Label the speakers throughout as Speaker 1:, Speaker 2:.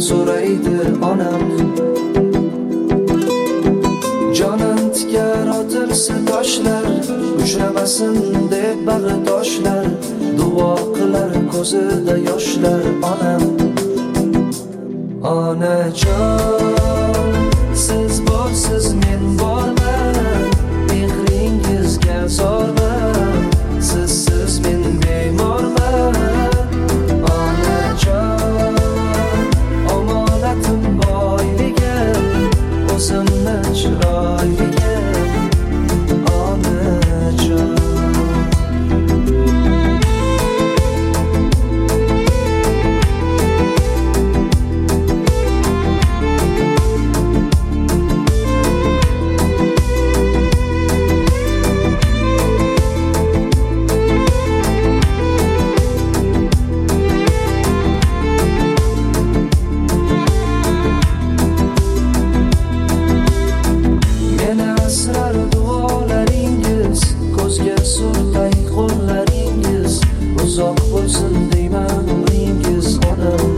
Speaker 1: so'raydi onam. Jonim tikar otilsa toshlar, uchramasin deb bag'ritoshlar, duo qilar ko'zida yoshlar onam. Onajon, siz borsiz men borman, mehringizga zorman, sizsiz men bemorman. Onajon, omonatim boyligim, o'zimni chiroyligim, onajon. Uzoq bo'lsin deyman umringiz onam.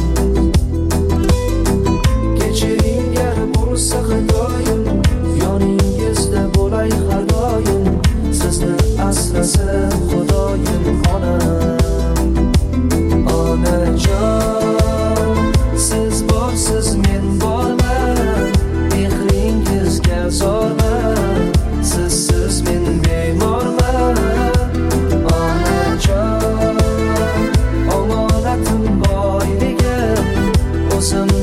Speaker 1: Kechiring gar bo'lsa xudoyim, yoningizda bo'lay har doim, sizni asrasin xudoyim onam. Onajon, siz borsiz men borman, mehringizga zorman, sizsiz men bemorman. Onajon, omonatim boyligim, o'zim